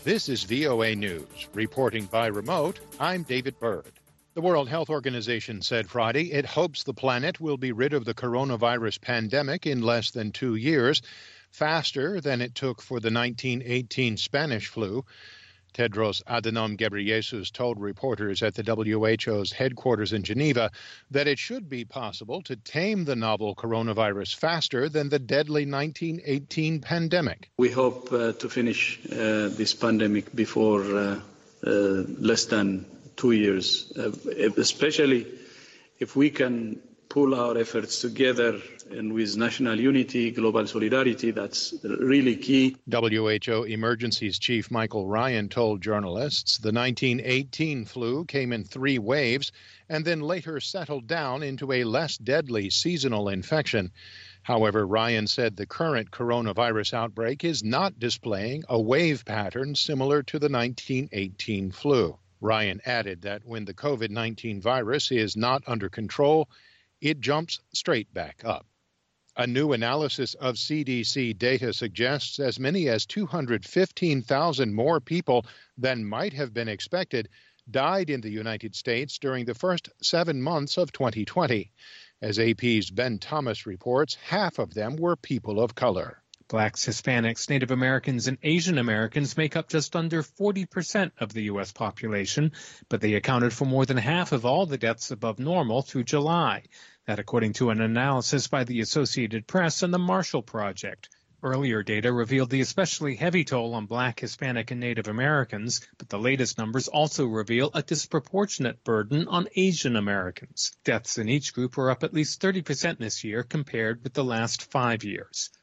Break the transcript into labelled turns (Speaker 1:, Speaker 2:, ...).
Speaker 1: This is VOA News. Reporting by remote, I'm David Byrd. The World Health Organization said Friday it hopes the planet will be rid of the coronavirus pandemic in less than 2 years, faster than it took for the 1918 Spanish flu. Tedros Adhanom Ghebreyesus told reporters at the WHO's headquarters in Geneva that it should be possible to tame the novel coronavirus faster than the deadly 1918 pandemic.
Speaker 2: We hope to finish this pandemic before less than 2 years, especially if we can pull our efforts together and with national unity, global solidarity. That's really key.
Speaker 1: WHO Emergencies Chief Michael Ryan told journalists the 1918 flu came in 3 waves and then later settled down into a less deadly seasonal infection. However, Ryan said the current coronavirus outbreak is not displaying a wave pattern similar to the 1918 flu. Ryan added that when the COVID-19 virus is not under control, it jumps straight back up. A new analysis of CDC data suggests as many as 215,000 more people than might have been expected died in the United States during the first 7 months of 2020. As AP's Ben Thomas reports, half of them were people of color.
Speaker 3: Blacks, Hispanics, Native Americans, and Asian Americans make up just under 40% of the U.S. population, but they accounted for more than half of all the deaths above normal through July. That according to an analysis by the Associated Press and the Marshall Project. Earlier data revealed the especially heavy toll on Black, Hispanic, and Native Americans, but the latest numbers also reveal a disproportionate burden on Asian Americans. Deaths in each group are up at least 30% this year compared with the last 5 years.